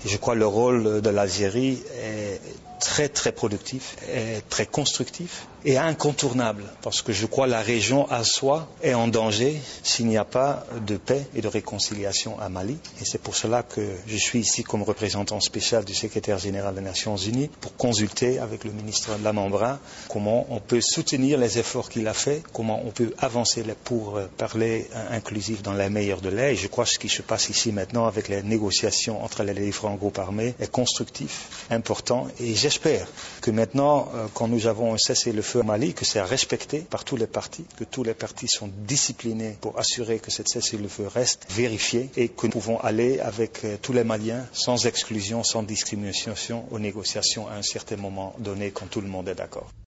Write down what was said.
Je crois que le rôle de l'Algérie est très productif, est très constructif et incontournable parce que je crois que la région à soi est en danger s'il n'y a pas de paix et de réconciliation à Mali. Et c'est pour cela que je suis ici comme représentant spécial du secrétaire général des Nations Unies pour consulter avec le ministre Lamambra comment on peut soutenir les efforts qu'il a faits, comment on peut avancer pour parler inclusif dans les meilleurs délais. Et je crois que ce qui se passe ici maintenant avec les négociations entre les différents groupes armés est constructif, important et j'espère que maintenant, quand nous avons un cessez-le-feu au Mali, que c'est respecté par tous les partis, que tous les partis sont disciplinés pour assurer que ce cessez-le-feu reste vérifié et que nous pouvons aller avec tous les Maliens, sans exclusion, sans discrimination, aux négociations à un certain moment donné quand tout le monde est d'accord.